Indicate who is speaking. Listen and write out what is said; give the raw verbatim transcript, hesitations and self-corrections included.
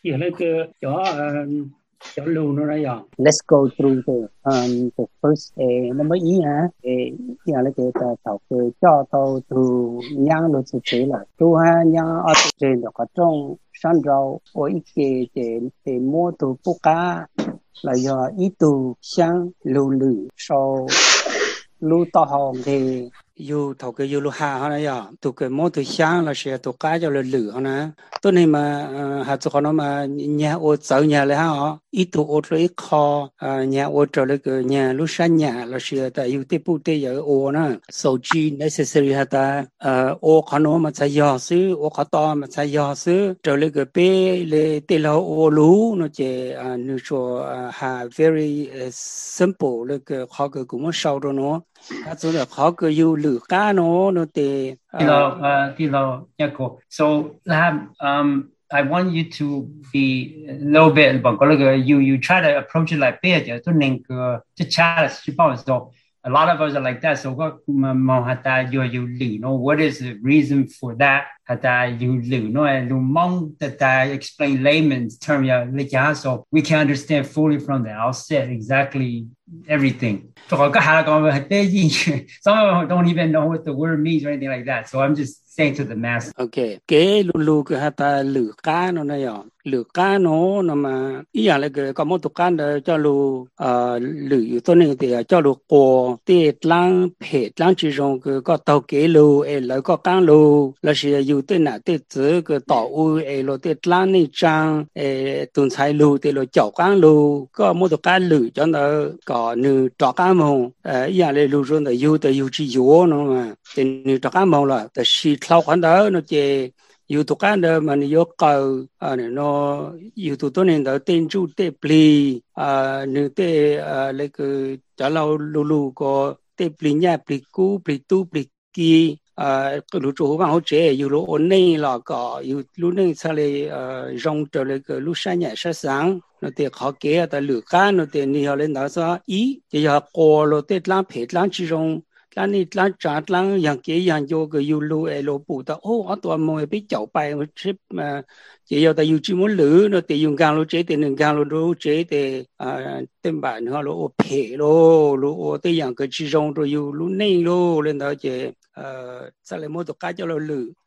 Speaker 1: giờ lấy cái cho cho lưu nó ra giờ.
Speaker 2: Let's go through the um the first eh number ý ha eh giờ lấy cái ta tạo cái cho tàu từ nhang lúc sẽ chế là tu ha nhang ở trên đó có trong sân rau ở ít cái cái cái mua từ bút cá là do ít từ sáng lưu lử sau lưu to hồng thì
Speaker 1: yêu thầu cái yêu lu hà họ này giờ tụ cái món tụ sáng là sẽ tụ cá cho là lử họ nè tôi này mà hạt cho nó mà nhà ô sợ nhà lại họ ít tụ ô lấy kho nhà ô trở lại cái nhà lúc sáng nhà là sẽ tại yêu tế bút tế giờ ô nè sầu chi necessary hạt ta ô khó nó mà chạy gió xứ ô khó to mà chạy gió xứ trở lại cái bê le tế lâu ô lú nó chỉ như cho hà very simple là cái khó cái cũng sao rồi nó hạt cho là khó cái yêu lử cá nó nó tệ
Speaker 3: Tilo, uh, Tilo, Yako. So, Lahab, um, I want you to be a little bit, but you you try to approach it like beer, to think, to chat, so a lot of us are like that. So, what hata you you know, what is the reason for that? Hata you know, and mong that I explain layman's term, yeah, so we can understand fully from the outset exactly everything. Some of them don't even know what the word means or anything like that. So I'm just saying to the mass.
Speaker 1: Okay. Cái lu lu cái hata lử cá nó này à, lử cá nó nó mà ý là cái có một tổ cá cho lu lửตัวนึงthì cho lu cổ thì lang phê lang chỉ dùng cái có tàu kế lu, ấy lại có cá lu, là sẽอยู่ตัวnàoตัวgiữ cái tàu u, ấy rồiตัวlang này trang, ấy tuần sai lu thì rồi chảo cá lu, có một tổ cá lử cho nó có nữ trọ cá mông, ý là lu rồi nóอยู่แต่อยู่chỉอยู่nó mà, thì nữ trọ cá mông là,แต่是sau khoản đó nó chỉ yêu tục cái đó mà nó cầu à nó yêu tục tôi nên đó tên chú tên pli à nếu tên à lấy cái trả lâu lù lù có tên pli nhà pli cũ pli tu pli kia à cái lũ chỗ bằng hỗ trợ yêu lũ ổn này là có yêu lũ này sau này rong trở lại cái lũ sáng nhà sáng sáng nó tên khó kế ta lửa cá nó tên đi họ lên đó sao ý thì họ qua lũ tên lang phết lang chỉ rong làนี่ร้านจานร้านอย่างเกี่ยอย่างโยก็อยู่รู้เอโลปูแต่โอ้เอาตัวมวยไปเจ้าไปมันทริปมาเจียวแต่อยู่จีมุนหรือเนาะแต่อยู่กลางรู้เจแต่หนึ่งกลางรู้รู้เจแต่อ่าเต็มบ้านเขารู้โอเพโลรู้โอแต่อย่างก็จีจงรู้อยู่รู้นี่โลเล่นแล้วเจเอ่อสารโมตัวก้าเจ้าเราหรือ